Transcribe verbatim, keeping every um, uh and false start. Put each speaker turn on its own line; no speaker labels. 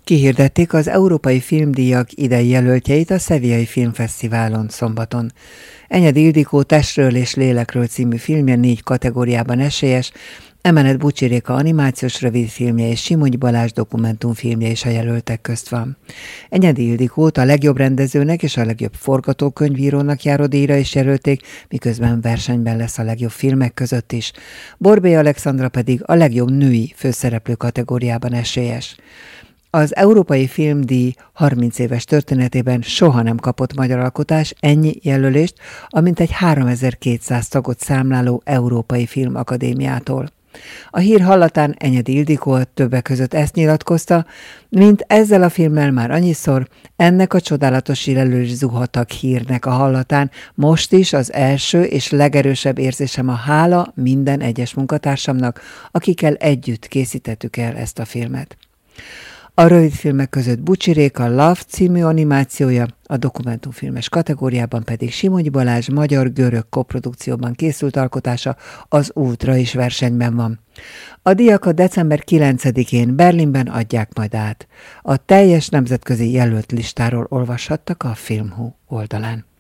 Kihirdették az Európai Filmdíjak idei jelöltjeit a Sevillai Filmfesztiválon szombaton. Enyedi Ildikó Testről és lélekről című filmje négy kategóriában esélyes, Emenet Bucsi-Réka animációs rövidfilmje és Simony Balázs dokumentumfilmje is a jelöltek közt van. Enyedi Ildikót a legjobb rendezőnek és a legjobb forgatókönyvírónak járó díjra is jelölték, miközben versenyben lesz a legjobb filmek között is. Borbély Alexandra pedig a legjobb női főszereplő kategóriában esélyes. Az Európai Filmdíj harminc éves történetében soha nem kapott magyar alkotás ennyi jelölést, amint egy háromezer-kétszáz tagot számláló Európai Filmakadémiától. A hír hallatán Enyedi Ildikó többek között ezt nyilatkozta, mint ezzel a filmmel már annyiszor, ennek a csodálatos jelölős zuhatag hírnek a hallatán most is az első és legerősebb érzésem a hála minden egyes munkatársamnak, akikkel együtt készítettük el ezt a filmet. A rövidfilmek között Bucsi-Réka Love című animációja, a dokumentumfilmes kategóriában pedig Simony Balázs magyar-görög koprodukcióban készült alkotása az Ultra is versenyben van. A díjakat december kilencedikén Berlinben adják majd át. A teljes nemzetközi jelölt listáról olvashattak a Filmhu oldalán.